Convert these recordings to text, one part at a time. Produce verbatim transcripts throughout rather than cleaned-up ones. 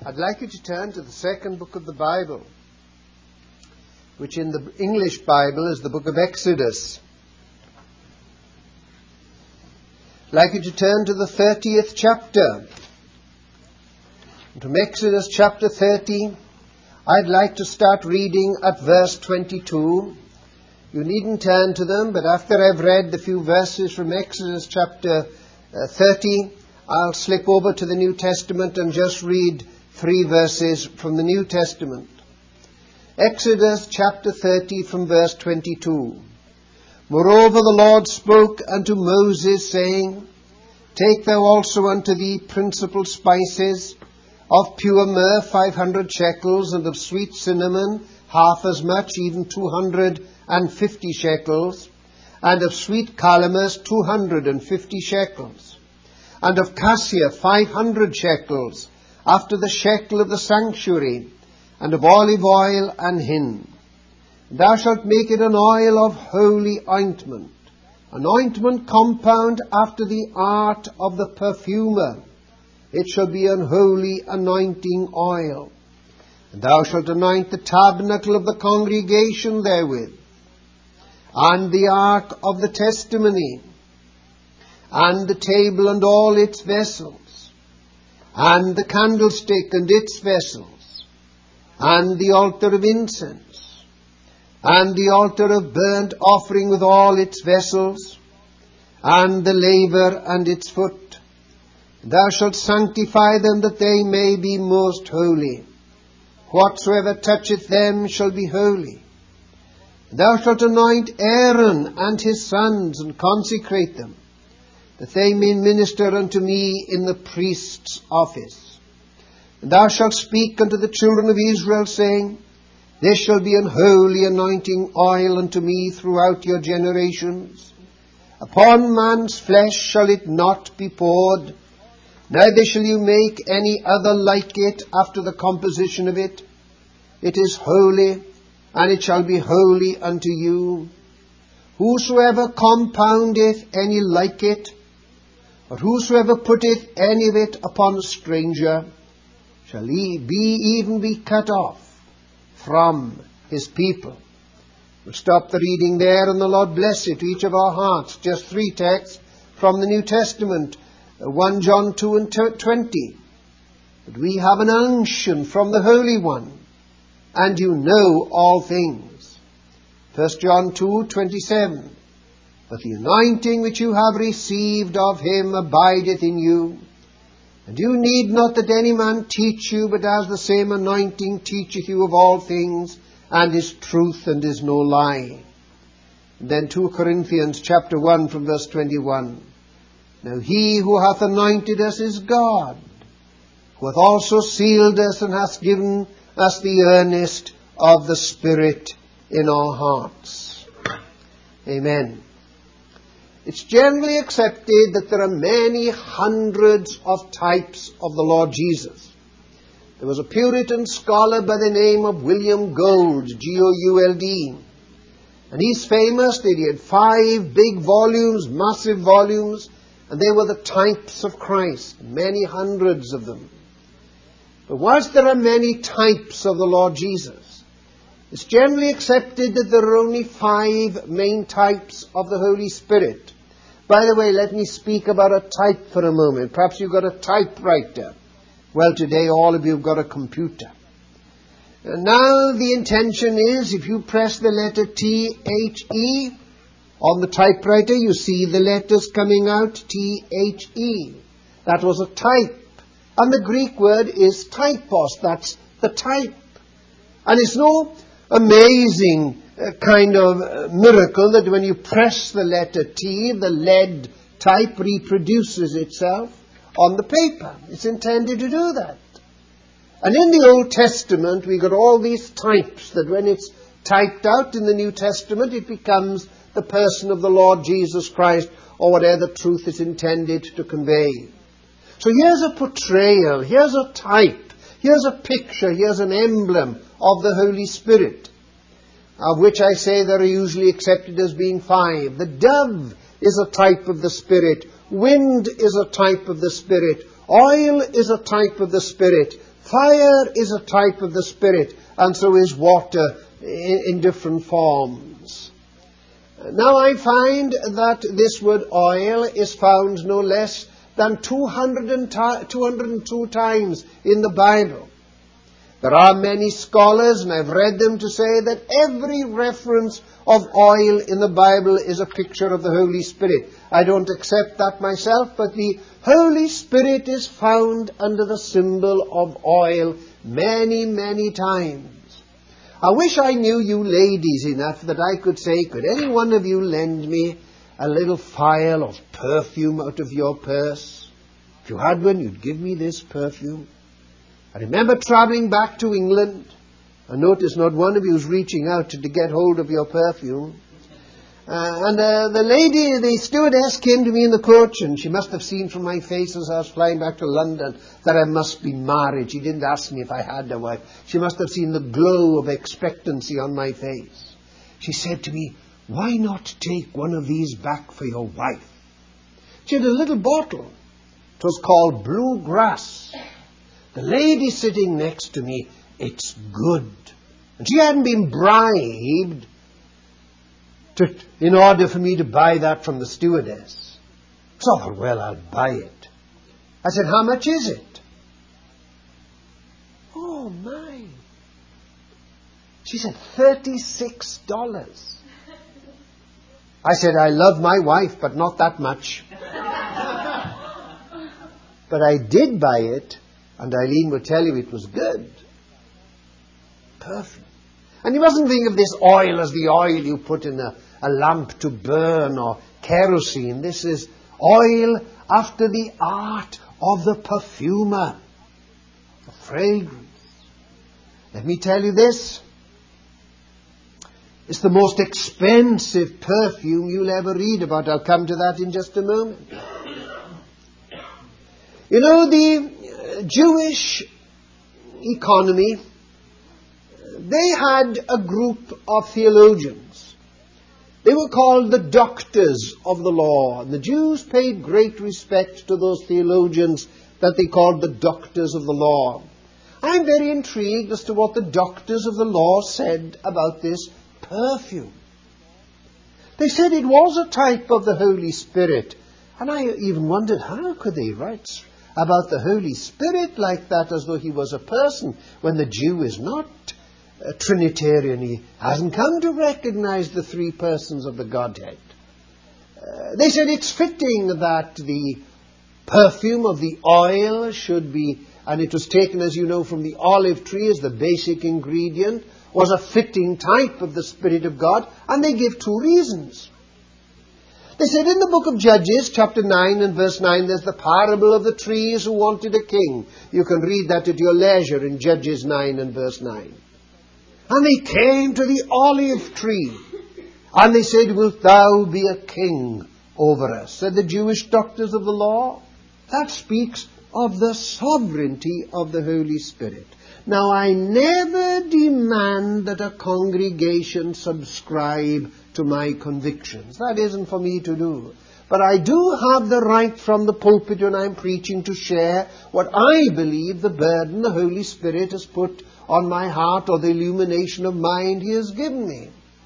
I'd like you to turn to the second book of the Bible, which in the English Bible is the book of Exodus. I'd like you to turn to the thirtieth chapter. And from Exodus chapter thirty, I'd like to start reading at verse twenty-two. You needn't turn to them, but after I've read the few verses from Exodus chapter uh, thirty, I'll slip over to the New Testament and just read three verses from the New Testament. Exodus chapter thirty from verse twenty-two. Moreover the Lord spoke unto Moses, saying, Take thou also unto thee principal spices, of pure myrrh five hundred shekels, and of sweet cinnamon half as much, even two hundred and fifty shekels, and of sweet calamus two hundred and fifty shekels, and of cassia five hundred shekels, after the shekel of the sanctuary, and of olive oil and hin. Thou shalt make it an oil of holy ointment, an ointment compound after the art of the perfumer. It shall be an holy anointing oil. And thou shalt anoint the tabernacle of the congregation therewith, and the ark of the testimony, and the table and all its vessels, and the candlestick and its vessels, and the altar of incense, and the altar of burnt offering with all its vessels, and the laver and its foot. Thou shalt sanctify them that they may be most holy. Whatsoever toucheth them shall be holy. Thou shalt anoint Aaron and his sons, and consecrate them, that they may minister unto me in the priest's office. And thou shalt speak unto the children of Israel, saying, This shall be an holy anointing oil unto me throughout your generations. Upon man's flesh shall it not be poured, neither shall you make any other like it after the composition of it. It is holy, and it shall be holy unto you. Whosoever compoundeth any like it, or whosoever putteth any of it upon a stranger, shall he be even be cut off from his people. We'll stop the reading there, and the Lord bless it to each of our hearts. Just three texts from the New Testament, First John two and twenty. But we have an unction from the Holy One, and you know all things. First John two twenty-seven. But the anointing which you have received of him abideth in you, and you need not that any man teach you, but as the same anointing teacheth you of all things, and is truth and is no lie. And then Second Corinthians chapter one from verse twenty-one. Now he who hath anointed us is God, who hath also sealed us and hath given us the earnest of the Spirit in our hearts. Amen. It's generally accepted that there are many hundreds of types of the Lord Jesus. There was a Puritan scholar by the name of William Gould, G O U L D. And he's famous that he had five big volumes, massive volumes, and they were the types of Christ, many hundreds of them. But whilst there are many types of the Lord Jesus, it's generally accepted that there are only five main types of the Holy Spirit. By the way, let me speak about a type for a moment. Perhaps you've got a typewriter. Well, today all of you have got a computer. And now the intention is, if you press the letter T H E on the typewriter, you see the letters coming out, T H E. That was a type. And the Greek word is typos. That's the type. And it's no amazing uh, kind of uh, miracle that when you press the letter T, the lead type reproduces itself on the paper. It's intended to do that. And in the Old Testament, we got all these types that when it's typed out in the New Testament, it becomes the person of the Lord Jesus Christ, or whatever the truth is intended to convey. So here's a portrayal, here's a type, here's a picture, here's an emblem of the Holy Spirit, of which I say there are usually accepted as being five. The dove is a type of the Spirit. Wind is a type of the Spirit. Oil is a type of the Spirit. Fire is a type of the Spirit, and so is water in, in different forms. Now I find that this word oil is found no less than two hundred two times in the Bible. There are many scholars, and I've read them, to say that every reference of oil in the Bible is a picture of the Holy Spirit. I don't accept that myself, but the Holy Spirit is found under the symbol of oil many, many times. I wish I knew you ladies enough that I could say, could any one of you lend me a little phial of perfume out of your purse? If you had one, you'd give me this perfume. I remember travelling back to England. I noticed not one of you was reaching out to, to get hold of your perfume. Uh, and uh, the lady, the stewardess, came to me in the coach, and she must have seen from my face as I was flying back to London that I must be married. She didn't ask me if I had a wife. She must have seen the glow of expectancy on my face. She said to me, "Why not take one of these back for your wife?" She had a little bottle. It was called Blue Grass. The lady sitting next to me, "It's good." And she hadn't been bribed to, in order for me to buy that from the stewardess. So I thought, well, I'll buy it. I said, "How much is it?" "Oh, my." She said, thirty-six dollars. I said, "I love my wife, but not that much." But I did buy it, and Eileen will tell you it was good. Perfect. And you mustn't think of this oil as the oil you put in a, a lamp to burn or kerosene. This is oil after the art of the perfumer. A fragrance. Let me tell you this. It's the most expensive perfume you'll ever read about. I'll come to that in just a moment. You know, the Jewish economy, they had a group of theologians. They were called the doctors of the law. And the Jews paid great respect to those theologians that they called the doctors of the law. I'm very intrigued as to what the doctors of the law said about this perfume. They said it was a type of the Holy Spirit. And I even wondered, how could they write about the Holy Spirit like that as though he was a person, when the Jew is not a Trinitarian? He hasn't come to recognize the three persons of the Godhead. Uh, they said it's fitting that the perfume of the oil should be, and it was taken, as you know, from the olive tree as the basic ingredient, was a fitting type of the Spirit of God, and they give two reasons. They said in the book of Judges, chapter nine and verse nine, there's the parable of the trees who wanted a king. You can read that at your leisure in Judges nine and verse nine. And they came to the olive tree, and they said, "Wilt thou be a king over us?" Said the Jewish doctors of the law. That speaks of the sovereignty of the Holy Spirit. Now, I never demand that a congregation subscribe to my convictions. That isn't for me to do. But I do have the right from the pulpit when I'm preaching to share what I believe the burden the Holy Spirit has put on my heart, or the illumination of mind he has given me.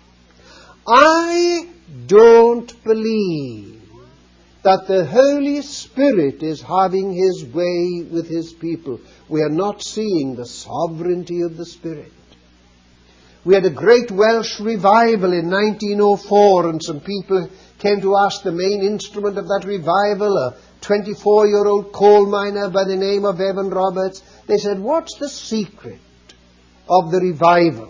I don't believe that the Holy Spirit is having his way with his people. We are not seeing the sovereignty of the Spirit. We had a great Welsh revival in nineteen oh four, and some people came to ask the main instrument of that revival, a twenty-four-year-old coal miner by the name of Evan Roberts. They said, "What's the secret of the revival?"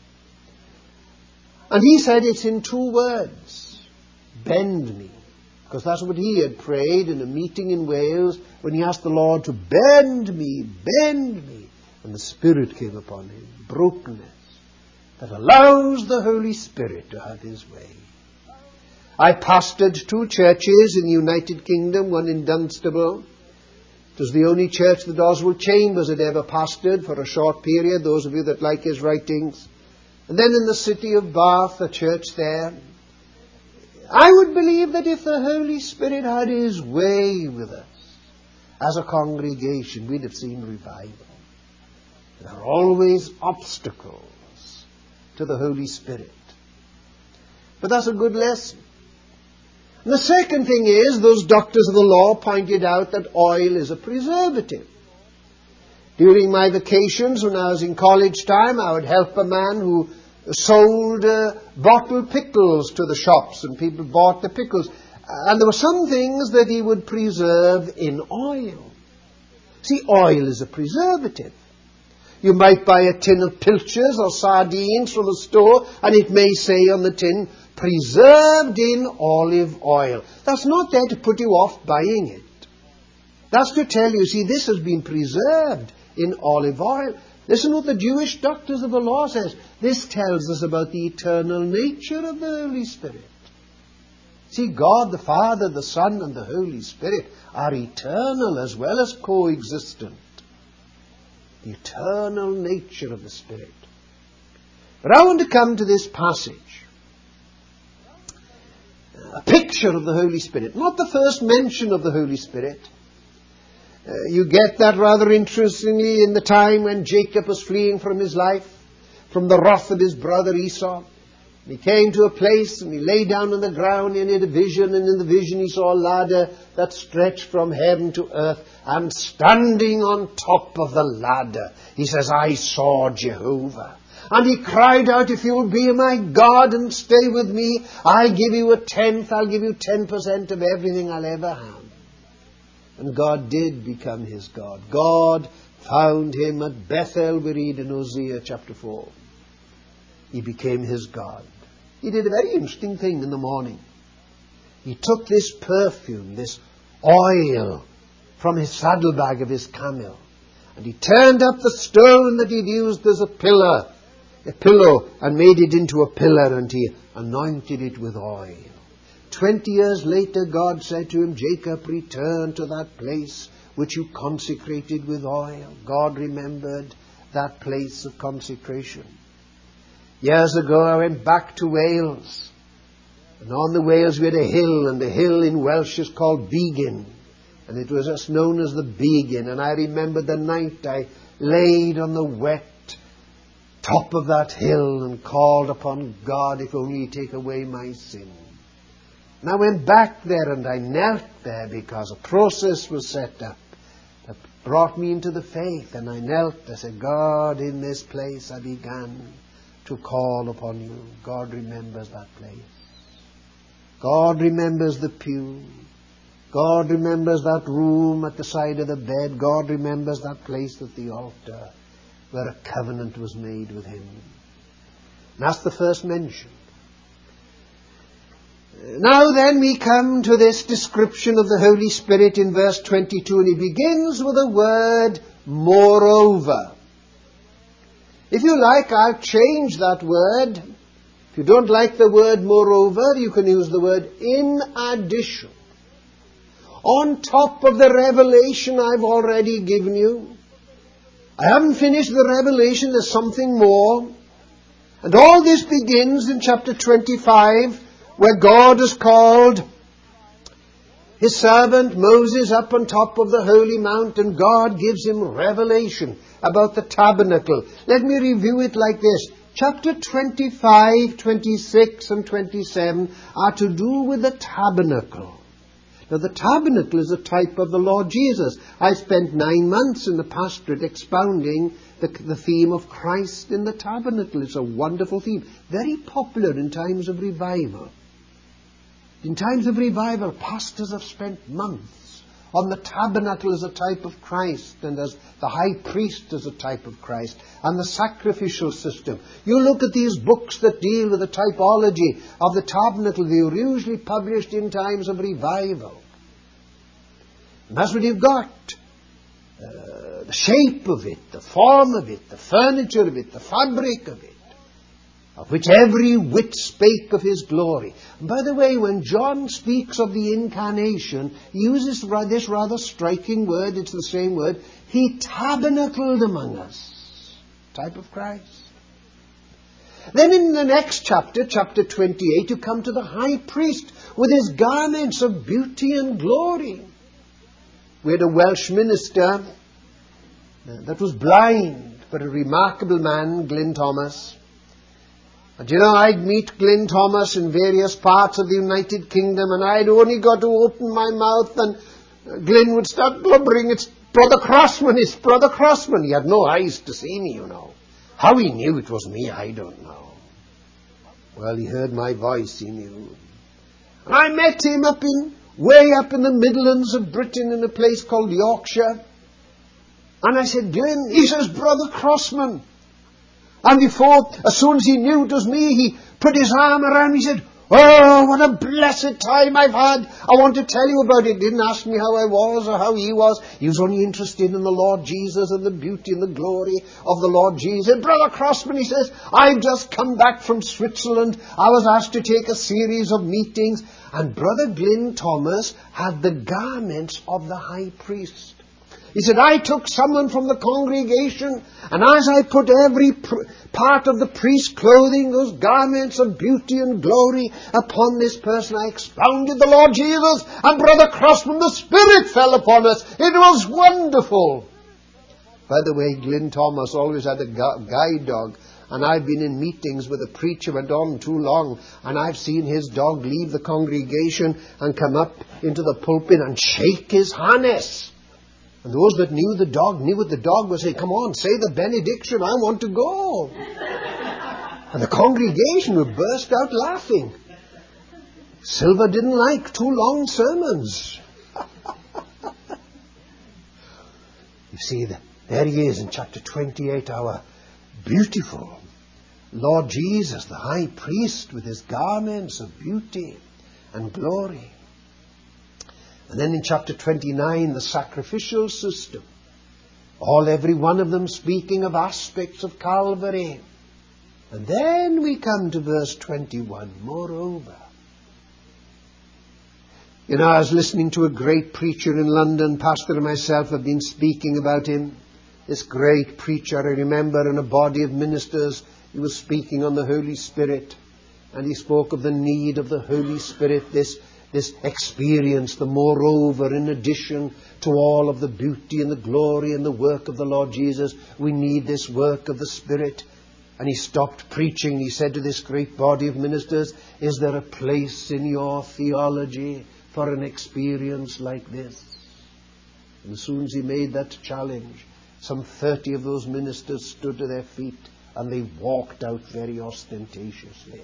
And he said, "It's in two words. Bend me." Because that's what he had prayed in a meeting in Wales when he asked the Lord to bend me, bend me. And the Spirit came upon him. Brokenness that allows the Holy Spirit to have his way. I pastored two churches in the United Kingdom, one in Dunstable. It was the only church that Oswald Chambers had ever pastored for a short period, those of you that like his writings. And then in the city of Bath, a church there. I would believe that if the Holy Spirit had his way with us as a congregation, we'd have seen revival. There are always obstacles to the Holy Spirit. But that's a good lesson. And the second thing is, those doctors of the law pointed out that oil is a preservative. During my vacations, when I was in college time, I would help a man who sold uh, bottled pickles to the shops, and people bought the pickles. And there were some things that he would preserve in oil. See, oil is a preservative. You might buy a tin of pilchards or sardines from a store, and it may say on the tin, preserved in olive oil. That's not there to put you off buying it. That's to tell you, see, this has been preserved in olive oil. Listen what the Jewish doctors of the law says. This tells us about the eternal nature of the Holy Spirit. See, God the Father, the Son, and the Holy Spirit are eternal as well as coexistent. The eternal nature of the Spirit. But I want to come to this passage. A picture of the Holy Spirit. Not the first mention of the Holy Spirit. Uh, you get that rather interestingly in the time when Jacob was fleeing from his life, from the wrath of his brother Esau. He came to a place and he lay down on the ground and he had a vision, and in the vision he saw a ladder that stretched from heaven to earth, and standing on top of the ladder, he says, I saw Jehovah. And he cried out, if you will be my God and stay with me, I give you a tenth, I'll give you ten percent of everything I'll ever have. And God did become his God. God found him at Bethel, we read in Hosea chapter four. He became his God. He did a very interesting thing in the morning. He took this perfume, this oil, from his saddlebag of his camel, and he turned up the stone that he'd used as a pillar, a pillow, and made it into a pillar, and he anointed it with oil. Twenty years later, God said to him, Jacob, return to that place which you consecrated with oil. God remembered that place of consecration. Years ago, I went back to Wales. And on the Wales we had a hill, and the hill in Welsh is called Begin. And it was just known as the Begin. And I remember the night I laid on the wet top of that hill and called upon God, if only He'd take away my sin. And I went back there and I knelt there because a process was set up that brought me into the faith. And I knelt. I said, God, in this place I began to call upon you. God remembers that place. God remembers the pew. God remembers that room at the side of the bed. God remembers that place at the altar where a covenant was made with him. And that's the first mention. Now then we come to this description of the Holy Spirit in verse twenty-two, and he begins with the word moreover. If you like, I'll change that word. If you don't like the word moreover, you can use the word in addition. On top of the revelation I've already given you. I haven't finished the revelation, there's something more. And all this begins in chapter twenty-five, where God has called his servant Moses up on top of the holy mount, and God gives him revelation about the tabernacle. Let me review it like this. Chapter twenty-five, twenty-six, and twenty-seven are to do with the tabernacle. Now, the tabernacle is a type of the Lord Jesus. I spent nine months in the pastorate expounding the, the theme of Christ in the tabernacle. It's a wonderful theme. Very popular in times of revival. In times of revival, pastors have spent months on the tabernacle as a type of Christ, and as the high priest as a type of Christ, and the sacrificial system. You look at these books that deal with the typology of the tabernacle. They are usually published in times of revival. And that's what you've got. Uh, the shape of it, the form of it, the furniture of it, the fabric of it, of which every wit spake of his glory. And by the way, when John speaks of the incarnation, he uses this rather striking word. It's the same word. He tabernacled among us. Type of Christ. Then in the next chapter, chapter twenty-eight, you come to the high priest with his garments of beauty and glory. We had a Welsh minister that was blind. but a remarkable man, Glyn Thomas. And you know, I'd meet Glyn Thomas in various parts of the United Kingdom, and I'd only got to open my mouth, and Glyn would start blubbering. It's Brother Crossman, it's Brother Crossman. He had no eyes to see me, you know. How he knew it was me, I don't know. Well, he heard my voice, he knew. And I met him up in, way up in the Midlands of Britain in a place called Yorkshire. And I said, Glyn, he says, Brother Crossman. And before, as soon as he knew it was me, he put his arm around me. He said, oh, what a blessed time I've had. I want to tell you about it. Didn't ask me how I was or how he was. He was only interested in the Lord Jesus and the beauty and the glory of the Lord Jesus. Brother Crossman, he says, I've just come back from Switzerland. I was asked to take a series of meetings. And Brother Glyn Thomas had the garments of the high priest. He said, I took someone from the congregation, and as I put every pr- part of the priest's clothing, those garments of beauty and glory, upon this person, I expounded the Lord Jesus, and Brother Crossman, the Spirit fell upon us. It was wonderful. By the way, Glyn Thomas always had a gu- guide dog, and I've been in meetings where the preacher went on too long, and I've seen his dog leave the congregation and come up into the pulpit and shake his harness. And those that knew the dog knew what the dog was saying. Come on, say the benediction, I want to go. And the congregation would burst out laughing. Silver didn't like too long sermons. You see, there he is in chapter twenty-eight, our beautiful Lord Jesus, the high priest, with his garments of beauty and glory. And then in chapter twenty-nine, the sacrificial system. All, every one of them speaking of aspects of Calvary. And then we come to verse twenty-one. Moreover. You know, I was listening to a great preacher in London. Pastor and myself have been speaking about him. This great preacher, I remember, in a body of ministers, he was speaking on the Holy Spirit. And he spoke of the need of the Holy Spirit, this This experience, the moreover, in addition to all of the beauty and the glory and the work of the Lord Jesus, we need this work of the Spirit. And he stopped preaching. He said to this great body of ministers, is there a place in your theology for an experience like this? And as soon as he made that challenge, some thirty of those ministers stood to their feet and they walked out very ostentatiously.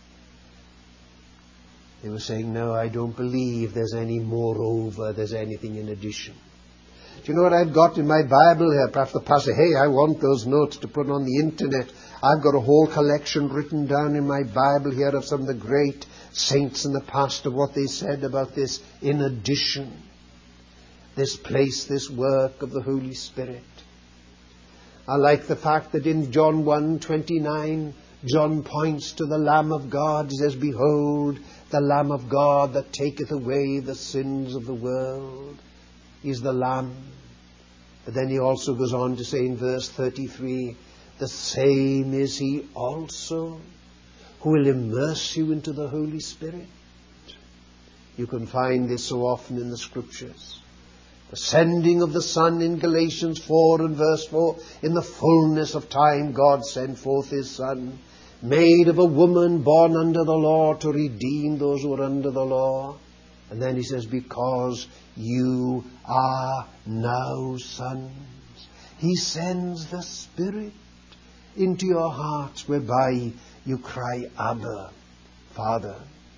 They were saying, no, I don't believe there's any moreover, there's anything in addition. Do you know what I've got in my Bible here? Perhaps the pastor, hey, I want those notes to put on the internet. I've got a whole collection written down in my Bible here of some of the great saints in the past, of what they said about this in addition. This place, this work of the Holy Spirit. I like the fact that in John one twenty-nine, John points to the Lamb of God. He says, behold, the Lamb of God that taketh away the sins of the world. He's the Lamb. But then he also goes on to say in verse thirty-three, the same is he also who will immerse you into the Holy Spirit. You can find this so often in the Scriptures. The sending of the Son in Galatians four and verse four. In the fullness of time God sent forth his Son, made of a woman born under the law, to redeem those who are under the law. And then he says, because you are now sons. He sends the Spirit into your hearts, whereby you cry, Abba, Father.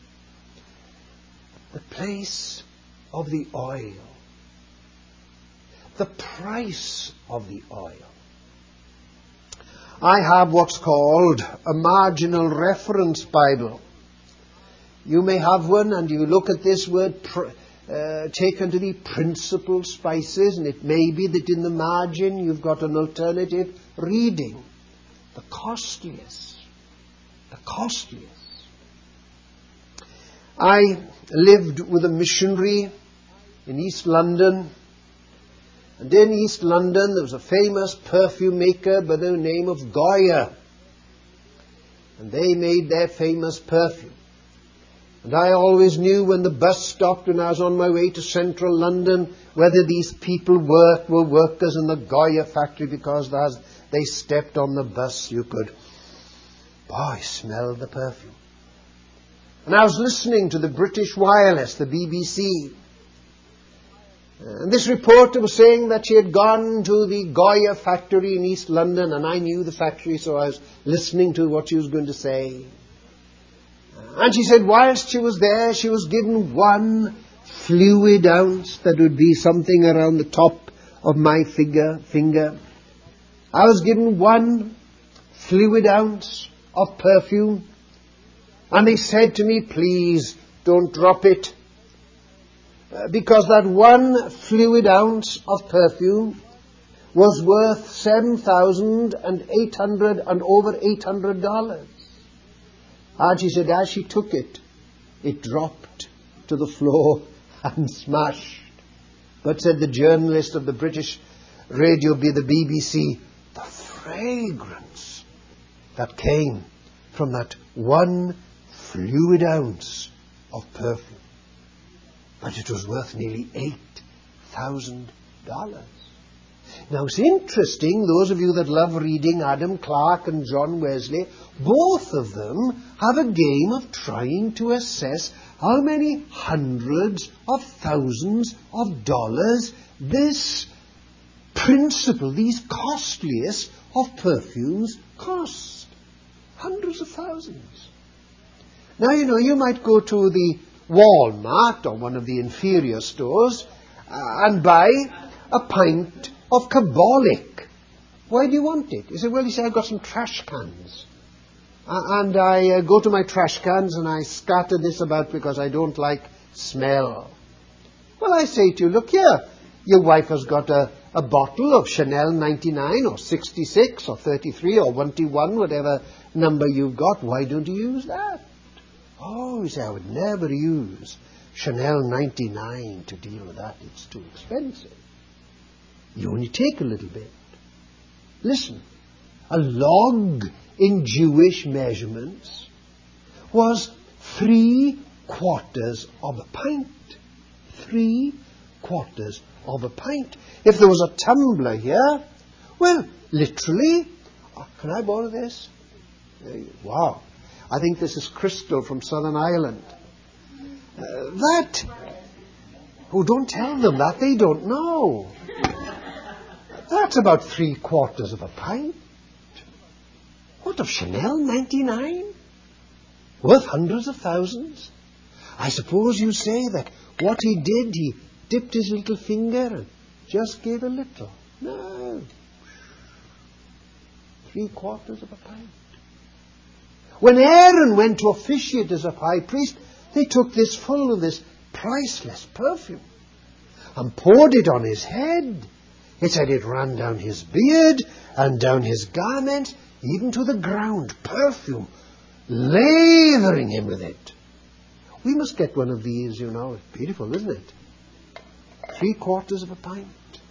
The place of the oil. The price of the oil. I have what's called a marginal reference Bible. You may have one, and you look at this word pr- uh, taken to be principal spices, and it may be that in the margin you've got an alternative reading. The costliest. The costliest. I lived with a missionary in East London. And in East London there was a famous perfume maker by the name of Goya. And they made their famous perfume. And I always knew when the bus stopped when I was on my way to central London whether these people worked, were workers in the Goya factory, because as they stepped on the bus you could, boy, smell the perfume. And I was listening to the British Wireless, the B B C. And this reporter was saying that she had gone to the Goya factory in East London, and I knew the factory, so I was listening to what she was going to say. And she said whilst she was there, she was given one fluid ounce that would be something around the top of my figure, finger. I was given one fluid ounce of perfume. And they said to me, please don't drop it. Uh, because that one fluid ounce of perfume was worth seven thousand eight hundred and over eight hundred dollars. And she said, as she took it, it dropped to the floor and smashed. But, said the journalist of the British radio, be the B B C, the fragrance that came from that one fluid ounce of perfume. But it was worth nearly eight thousand dollars. Now it's interesting, those of you that love reading Adam Clarke and John Wesley, both of them have a game of trying to assess how many hundreds of thousands of dollars this principle, these costliest of perfumes, cost. Hundreds of thousands. Now, you know, you might go to the Walmart or one of the inferior stores uh, and buy a pint of Carbolic. Why do you want it? You say, well, you say, I've got some trash cans. Uh, and I uh, go to my trash cans and I scatter this about because I don't like smell. Well, I say to you, look here, your wife has got a, a bottle of Chanel ninety-nine or sixty-six or thirty-three or twenty-one, whatever number you've got. Why don't you use that? Oh, you say, I would never use Chanel ninety-nine to deal with that. It's too expensive. You only take a little bit. Listen, a log in Jewish measurements was three quarters of a pint. Three quarters of a pint. If there was a tumbler here, well, literally, oh, can I borrow this? Wow. I think this is crystal from Southern Ireland. Uh, that, oh, don't tell them that, they don't know. That's about three quarters of a pint. What, of Chanel ninety-nine? Worth hundreds of thousands? I suppose you say that what he did, he dipped his little finger and just gave a little. No. Three quarters of a pint. When Aaron went to officiate as a high priest, they took this full of this priceless perfume and poured it on his head. It said it ran down his beard and down his garments, even to the ground. Perfume, lavering him with it. We must get one of these, you know. It's beautiful, isn't it? Three quarters of a pint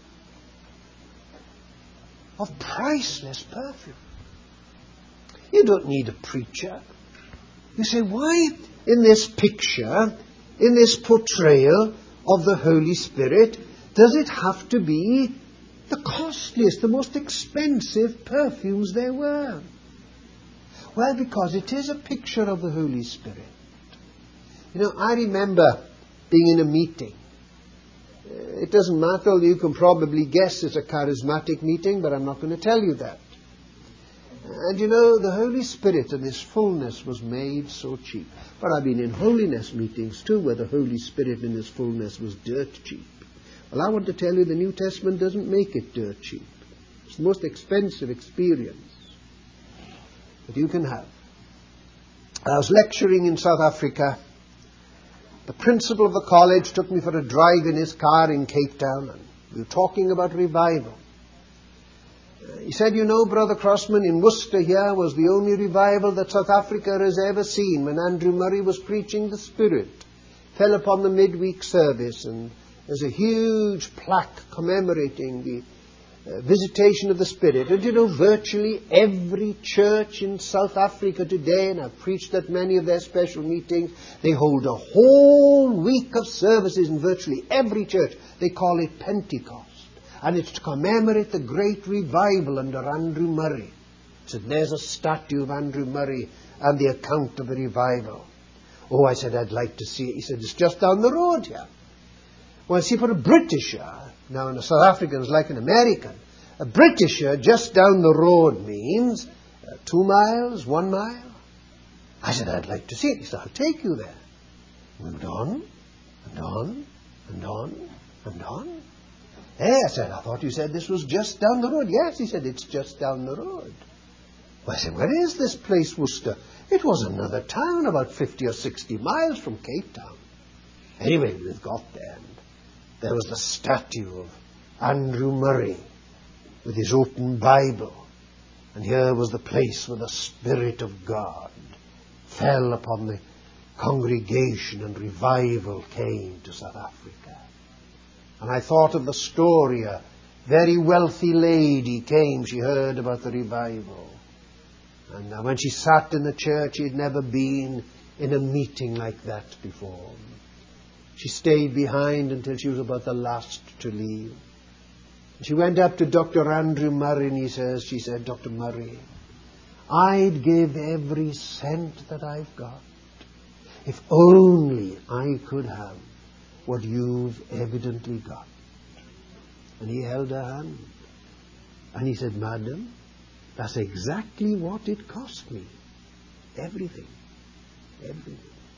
of priceless perfume. You don't need a preacher. You say, why in this picture, in this portrayal of the Holy Spirit, does it have to be the costliest, the most expensive perfumes there were? Well, because it is a picture of the Holy Spirit. You know, I remember being in a meeting. It doesn't matter, you can probably guess it's a charismatic meeting, but I'm not going to tell you that. And you know, the Holy Spirit and His fullness was made so cheap. But I've been in holiness meetings too, where the Holy Spirit in His fullness was dirt cheap. Well, I want to tell you, the New Testament doesn't make it dirt cheap. It's the most expensive experience that you can have. I was lecturing in South Africa. The principal of the college took me for a drive in his car in Cape Town, and we were talking about revival. Uh, he said, you know, Brother Crossman, in Worcester here was the only revival that South Africa has ever seen. When Andrew Murray was preaching, the Spirit fell upon the midweek service, and there's a huge plaque commemorating the uh, visitation of the Spirit. And you know, virtually every church in South Africa today, and I've preached at many of their special meetings, they hold a whole week of services in virtually every church. They call it Pentecost. And it's to commemorate the great revival under Andrew Murray. So there's a statue of Andrew Murray and the account of the revival. Oh, I said, I'd like to see it. He said, it's just down the road here. Well, see, for a Britisher, now a South African is like an American, a Britisher just down the road means uh, two miles, one mile. I said, I'd like to see it. He said, I'll take you there. We went on, and on, and on, and on. Hey, I said, I thought you said this was just down the road. Yes, he said, it's just down the road. Well, I said, where is this place, Worcester? It was another town about fifty or sixty miles from Cape Town. Anyway, we got there, and there was the statue of Andrew Murray with his open Bible. And here was the place where the Spirit of God fell upon the congregation and revival came to South Africa. And I thought of the story. A very wealthy lady came. She heard about the revival. And when she sat in the church, she had never been in a meeting like that before. She stayed behind until she was about the last to leave. She went up to Doctor Andrew Murray and he says, she said, Doctor Murray, I'd give every cent that I've got if only I could have what you've evidently got. And he held her hand. And he said, Madam, that's exactly what it cost me. Everything. Everything.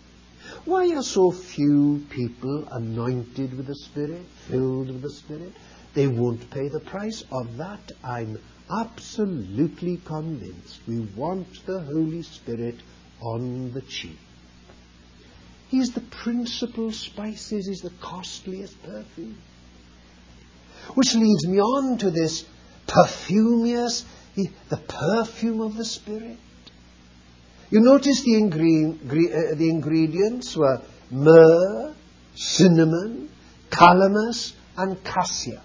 Why are so few people anointed with the Spirit, filled with the Spirit? They won't pay the price. Of that I'm absolutely convinced. We want the Holy Spirit on the cheap. He's the principal spices, he's the costliest perfume. Which leads me on to this perfume, yes, the perfume of the Spirit. You notice the, ingre- uh, the ingredients were myrrh, cinnamon, calamus, and cassia.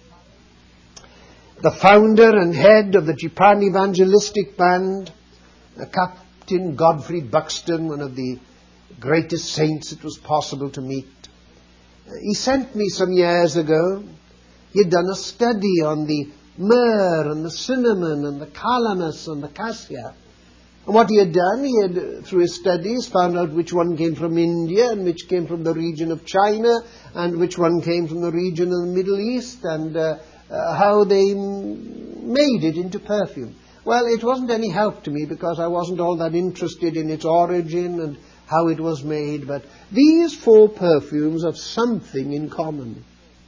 The founder and head of the Japan Evangelistic Band, uh, Captain Godfrey Buxton, one of the greatest saints it was possible to meet, uh, he sent me some years ago. He had done a study on the myrrh and the cinnamon and the calamus and the cassia. And what he had done, he had, through his studies, found out which one came from India and which came from the region of China and which one came from the region of the Middle East, and uh, uh, how they m- made it into perfume. Well, it wasn't any help to me because I wasn't all that interested in its origin and how it was made, but these four perfumes have something in common.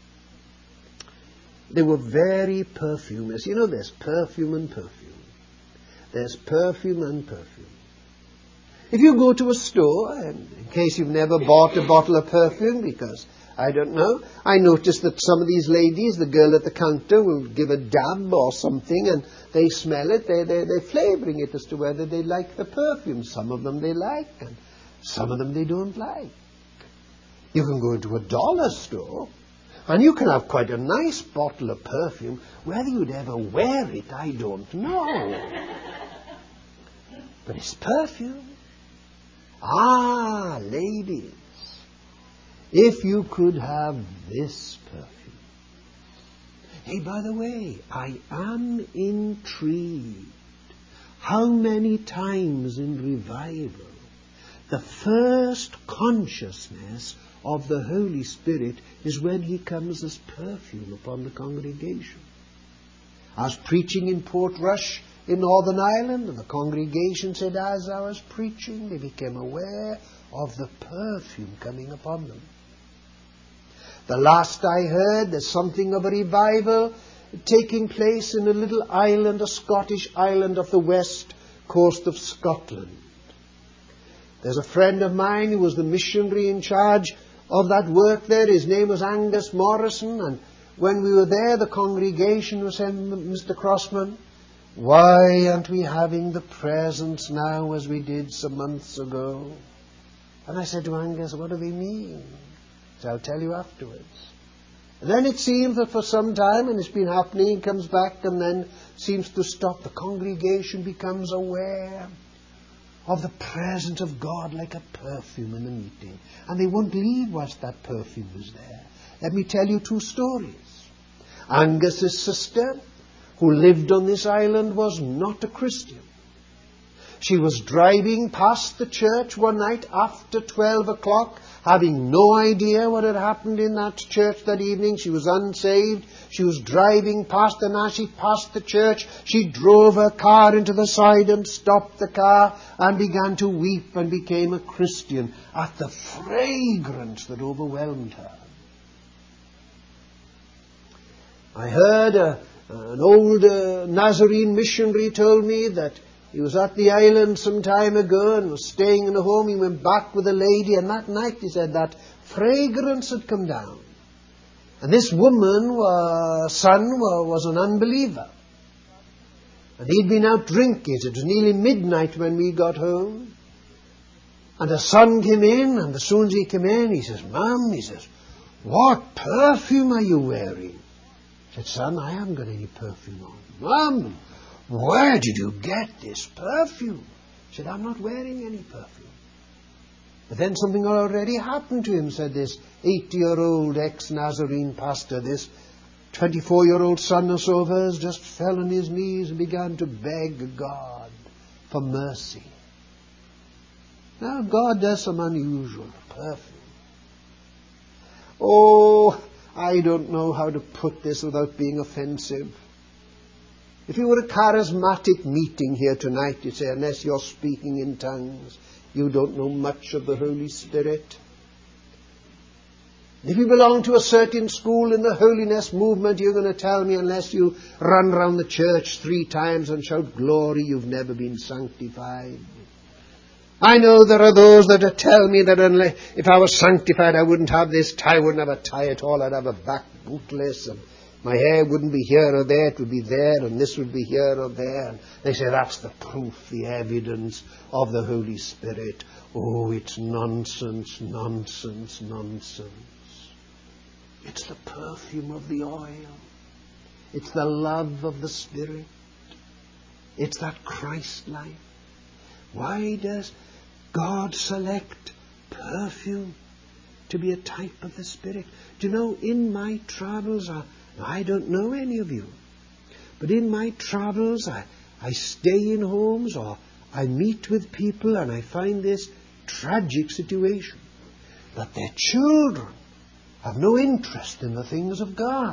They were very perfumous. You know, there's perfume and perfume. There's perfume and perfume. If you go to a store, and in case you've never bought a bottle of perfume, because, I don't know, I noticed that some of these ladies, the girl at the counter will give a dab or something, and they smell it, they, they, they're flavouring it as to whether they like the perfume. Some of them they like, and some of them they don't like. You can go into a dollar store, and you can have quite a nice bottle of perfume. Whether you'd ever wear it, I don't know. But it's perfume. Ah, ladies, if you could have this perfume. Hey, by the way, I am intrigued. How many times in revival the first consciousness of the Holy Spirit is when he comes as perfume upon the congregation. I was preaching in Portrush in Northern Ireland, and the congregation said as I was preaching, they became aware of the perfume coming upon them. The last I heard, there's something of a revival taking place in a little island, a Scottish island off the west coast of Scotland. There's a friend of mine who was the missionary in charge of that work there. His name was Angus Morrison, and when we were there, the congregation was saying, Mister Crossman, why aren't we having the presence now as we did some months ago? And I said to Angus, what do they mean? So I'll tell you afterwards. And then it seems that for some time, and it's been happening, he comes back and then seems to stop. The congregation becomes aware of the presence of God like a perfume in the meeting. And they won't leave whilst that perfume is there. Let me tell you two stories. Angus's sister, who lived on this island, was not a Christian. She was driving past the church one night after twelve o'clock, having no idea what had happened in that church that evening. She was unsaved. She was driving past, and as she passed the church, she drove her car into the side and stopped the car and began to weep and became a Christian at the fragrance that overwhelmed her. I heard a, an old uh, Nazarene missionary told me that he was at the island some time ago and was staying in a home. He went back with a lady, and that night, he said, that fragrance had come down. And this woman, uh, son, uh, was an unbeliever. And he'd been out drinking. It was nearly midnight when we got home. And the son came in, and as soon as he came in, he says, Mum, he says, what perfume are you wearing? I said, son, I haven't got any perfume on. Mum, where did you get this perfume? He said, I'm not wearing any perfume. But then something had already happened to him, said this eighty-year-old ex-Nazarene pastor. This twenty-four-year-old son or so of hers just fell on his knees and began to beg God for mercy. Now, God does some unusual perfume. Oh, I don't know how to put this without being offensive. If you were a charismatic meeting here tonight, you'd say, unless you're speaking in tongues, you don't know much of the Holy Spirit. If you belong to a certain school in the holiness movement, you're going to tell me, unless you run round the church three times and shout glory, you've never been sanctified. I know there are those that tell me that unless, if I was sanctified, I wouldn't have this tie, I wouldn't have a tie at all, I'd have a back bootless, and my hair wouldn't be here or there, it would be there, and this would be here or there. And they say that's the proof, the evidence of the Holy Spirit. Oh, it's nonsense, nonsense, nonsense. It's the perfume of the oil. It's the love of the Spirit. It's that Christ life. Why does God select perfume to be a type of the Spirit? Do you know, in my travels, I, I don't know any of you, but in my travels, I, I stay in homes or I meet with people, and I find this tragic situation that their children have no interest in the things of God.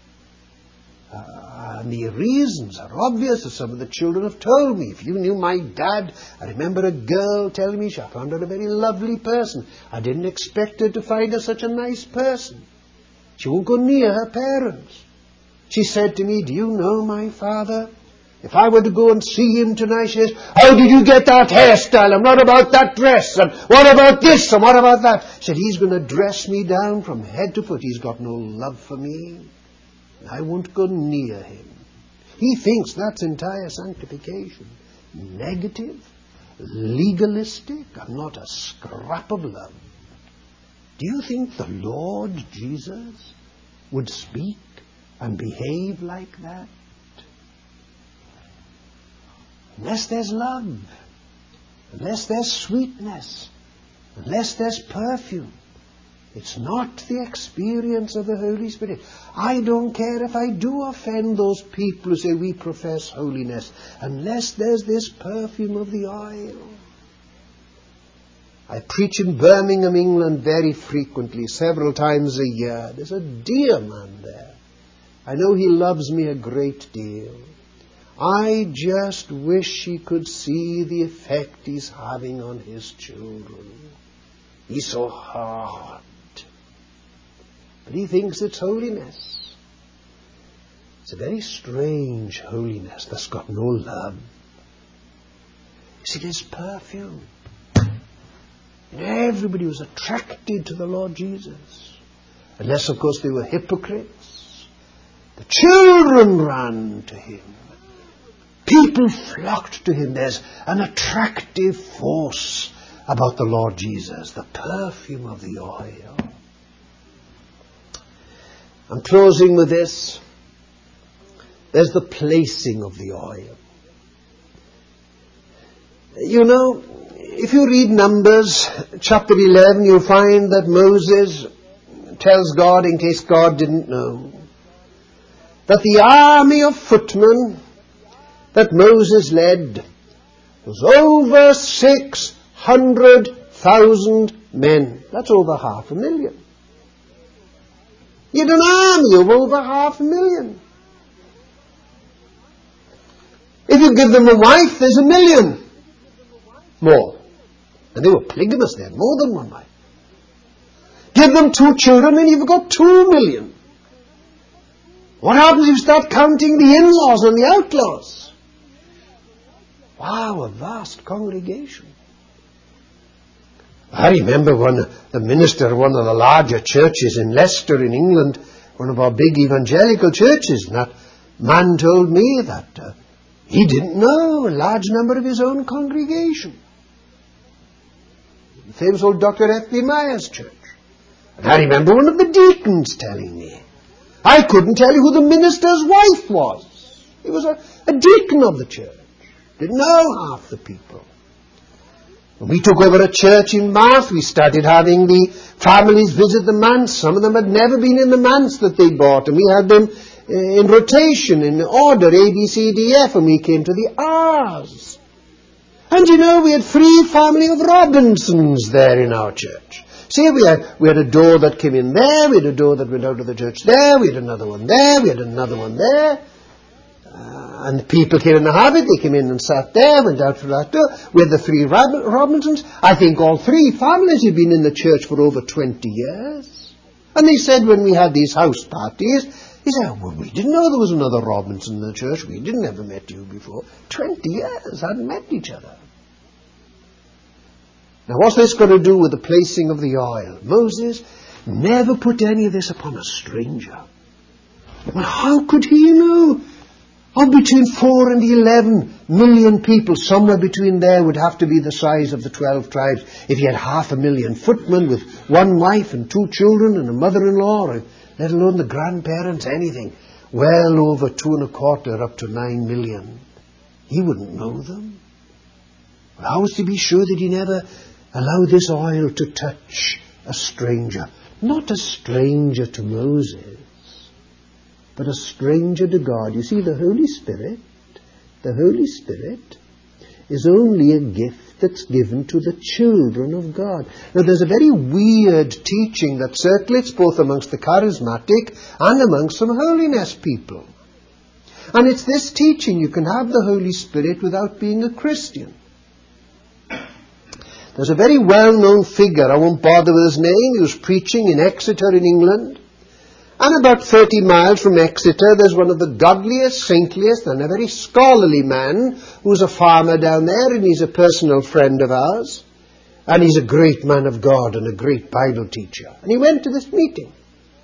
Uh, and the reasons are obvious, as some of the children have told me. If you knew my dad, I remember a girl telling me she found her a very lovely person. I didn't expect her to find her such a nice person. She won't go near her parents. She said to me, do you know my father? If I were to go and see him tonight, she says, how did you get that hairstyle? And what about that dress? And what about this? And what about that? She said, he's going to dress me down from head to foot. He's got no love for me. I won't go near him. He thinks that's entire sanctification. Negative, legalistic, and not a scrap of love. Do you think the Lord Jesus would speak and behave like that? Unless there's love, unless there's sweetness, unless there's perfume, it's not the experience of the Holy Spirit. I don't care if I do offend those people who say we profess holiness, unless there's this perfume of the oil. I preach in Birmingham, England very frequently, several times a year. There's a dear man there. I know he loves me a great deal. I just wish he could see the effect he's having on his children. He's so hard. But he thinks it's holiness. It's a very strange holiness that's got no love. You see, there's perfume. And everybody was attracted to the Lord Jesus. Unless, of course, they were hypocrites. The children ran to him. People flocked to him. There's an attractive force about the Lord Jesus, the perfume of the oil. I'm closing with this. There's the placing of the oil. You know, if you read Numbers chapter eleven, you'll find that Moses tells God, in case God didn't know, that the army of footmen that Moses led was over six hundred thousand men. That's over half a million. You had an army of over half a million. If you give them a wife, there's a million more. And they were polygamous, they had more than one wife. Give them two children and you've got two million. What happens if you start counting the in-laws and the outlaws? Wow, a vast congregation. I remember one, the minister of one of the larger churches in Leicester in England, one of our big evangelical churches, and that man told me that uh, he didn't know a large number of his own congregation. The famous old Doctor F B Myers church. And I remember one of the deacons telling me, I couldn't tell you who the minister's wife was. He was a, a deacon of the church. Didn't know half the people. When we took over a church in Marth, we started having the families visit the manse. Some of them had never been in the manse that they bought, and we had them in rotation, in order, A, B, C, D, F, and we came to the R's. And you know, we had three family of Robinsons there in our church. See, we had, we had a door that came in there, we had a door that went out of the church there, we had another one there, we had another one there. Uh, and people came in the habit, they came in and sat there, went out through that door. We had the three Rob- Robinsons. I think all three families had been in the church for over twenty years. And they said when we had these house parties, he said, well, we didn't know there was another Robinson in the church. We didn't ever met you before. Twenty years, hadn't met each other. Now, what's this got to do with the placing of the oil? Moses never put any of this upon a stranger. Well, how could he know? Of between four and eleven million people, somewhere between there would have to be the size of the twelve tribes. If he had half a million footmen with one wife and two children and a mother-in-law, or let alone the grandparents, anything, well over two and a quarter up to nine million. He wouldn't know them. Well, how was to be sure that he never allowed this oil to touch a stranger? Not a stranger to Moses, but a stranger to God. You see, the Holy Spirit, the Holy Spirit is only a gift that's given to the children of God. Now, there's a very weird teaching that circulates both amongst the charismatic and amongst some holiness people. And it's this teaching, you can have the Holy Spirit without being a Christian. There's a very well-known figure, I won't bother with his name, he was preaching in Exeter in England. And about thirty miles from Exeter, there's one of the godliest, saintliest, and a very scholarly man who's a farmer down there, and he's a personal friend of ours. And he's a great man of God and a great Bible teacher. And he went to this meeting.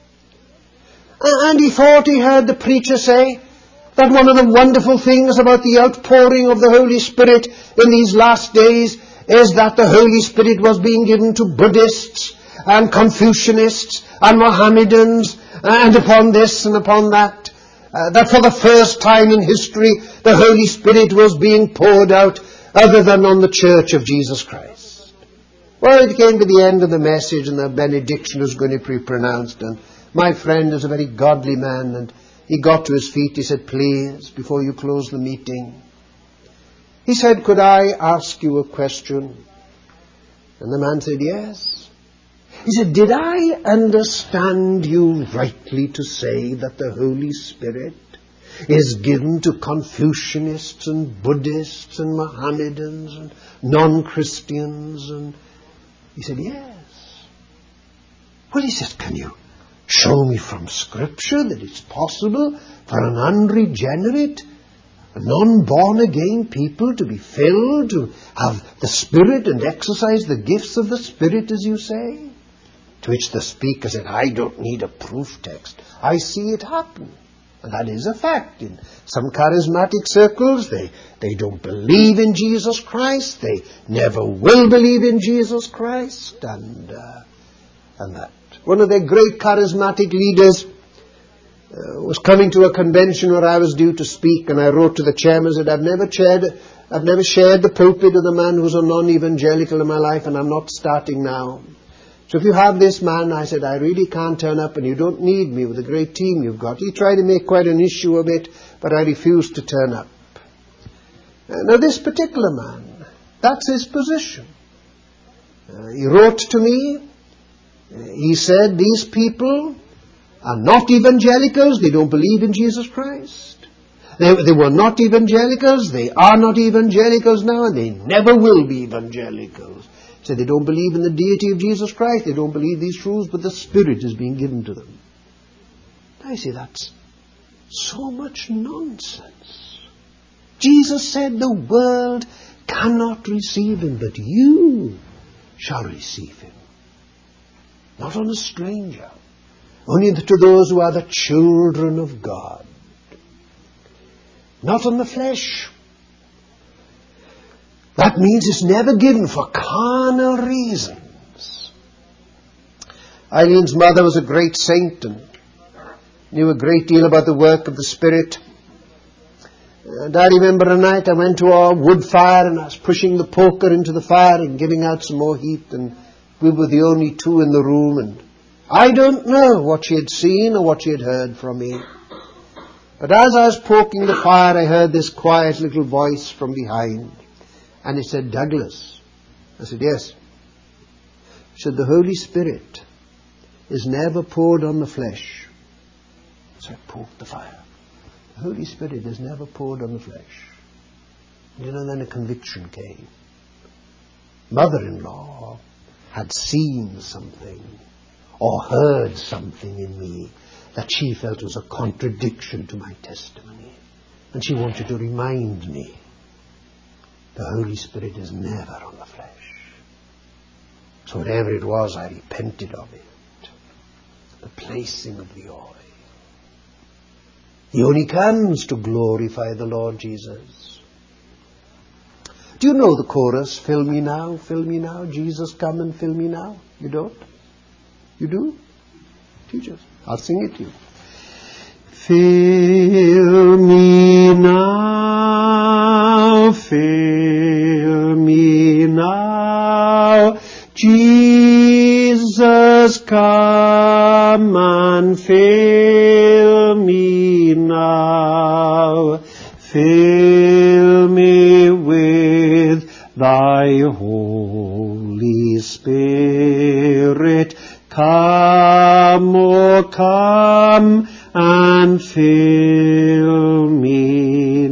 And he thought he heard the preacher say that one of the wonderful things about the outpouring of the Holy Spirit in these last days is that the Holy Spirit was being given to Buddhists and Confucianists and Mohammedans and upon this and upon that. Uh, that for the first time in history the Holy Spirit was being poured out other than on the Church of Jesus Christ. Well, it came to the end of the message and the benediction was going to be pronounced, and my friend is a very godly man, and he got to his feet. He said, please, before you close the meeting, he said, could I ask you a question? And the man said, yes. He said, did I understand you rightly to say that the Holy Spirit is given to Confucianists and Buddhists and Mohammedans and non-Christians? And he said, yes. Well, he said, can you show me from Scripture that it's possible for an unregenerate, non-born-again people to be filled, to have the Spirit and exercise the gifts of the Spirit, as you say? To which the speaker said, I don't need a proof text. I see it happen. And that is a fact. In some charismatic circles, they, they don't believe in Jesus Christ. They never will believe in Jesus Christ. And, uh, and that. One of their great charismatic leaders uh, was coming to a convention where I was due to speak, and I wrote to the chairman and said, I've never shared, I've never shared the pulpit with a man who's a non-evangelical in my life, and I'm not starting now. So if you have this man, I said, I really can't turn up, and you don't need me with the great team you've got. He tried to make quite an issue of it, but I refused to turn up. Uh, now this particular man, that's his position. Uh, he wrote to me. Uh, he said, these people are not evangelicals. They don't believe in Jesus Christ. They, they were not evangelicals. They are not evangelicals now, and they never will be evangelicals. So they don't believe in the deity of Jesus Christ. They don't believe these truths, but the Spirit is being given to them. I say that's so much nonsense. Jesus said the world cannot receive him, but you shall receive him. Not on a stranger, only to those who are the children of God. Not on the flesh. That means it's never given for carnal reasons. Eileen's mother was a great saint and knew a great deal about the work of the Spirit. And I remember a night I went to our wood fire and I was pushing the poker into the fire and giving out some more heat, and we were the only two in the room, and I don't know what she had seen or what she had heard from me. But as I was poking the fire, I heard this quiet little voice from behind. And it said, Douglas. I said, yes. It said, the Holy Spirit is never poured on the flesh. So I poked the fire. The Holy Spirit is never poured on the flesh. You know, then a conviction came. Mother-in-law had seen something or heard something in me that she felt was a contradiction to my testimony. And she wanted to remind me the Holy Spirit is never on the flesh. So whatever it was, I repented of it. The placing of the oil. He only comes to glorify the Lord Jesus. Do you know the chorus, fill me now, fill me now, Jesus come and fill me now? You don't? You do? Teach us. I'll sing it to you. Fill me now, fill me now, Jesus come and fill me now, fill me with thy Holy Spirit, come, oh come, and fill me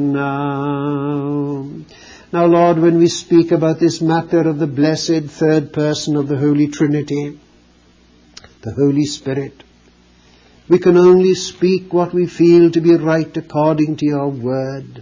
now. Now, Lord, when we speak about this matter of the blessed third person of the Holy Trinity, the Holy Spirit, we can only speak what we feel to be right according to your word.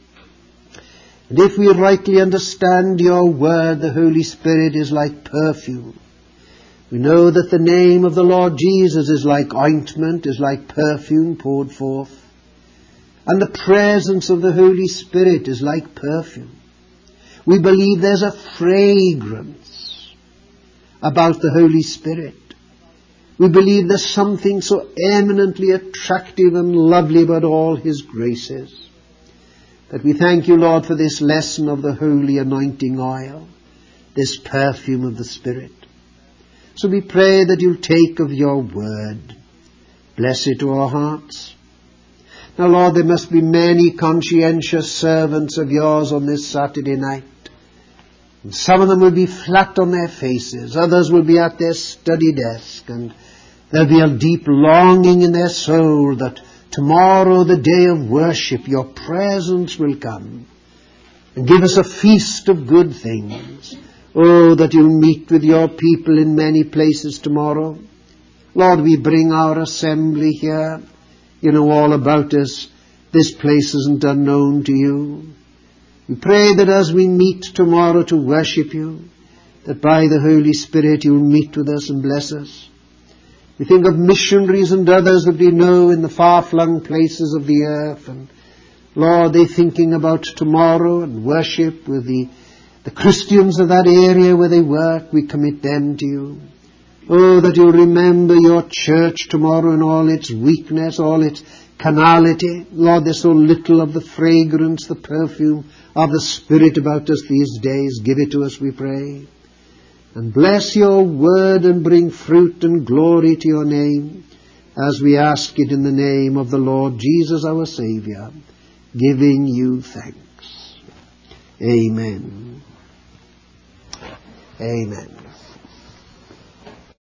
And if we rightly understand your word, the Holy Spirit is like perfume. We know that the name of the Lord Jesus is like ointment, is like perfume poured forth. And the presence of the Holy Spirit is like perfume. We believe there's a fragrance about the Holy Spirit. We believe there's something so eminently attractive and lovely about all his graces, that we thank you, Lord, for this lesson of the holy anointing oil, this perfume of the Spirit. So we pray that you'll take of your word, bless it to our hearts. Now, Lord, there must be many conscientious servants of yours on this Saturday night. And some of them will be flat on their faces, others will be at their study desk, and there'll be a deep longing in their soul that tomorrow, the day of worship, your presence will come and give us a feast of good things. Oh, that you'll meet with your people in many places tomorrow. Lord, we bring our assembly here. You know all about us. This place isn't unknown to you. We pray that as we meet tomorrow to worship you, that by the Holy Spirit you'll meet with us and bless us. We think of missionaries and others that we know in the far-flung places of the earth. And Lord, they're thinking about tomorrow and worship with the The Christians of that area where they work, we commit them to you. Oh, that you remember your church tomorrow in all its weakness, all its carnality. Lord, there's so little of the fragrance, the perfume of the Spirit about us these days. Give it to us, we pray. And bless your word and bring fruit and glory to your name, as we ask it in the name of the Lord Jesus our Saviour, giving you thanks. Amen. Amen.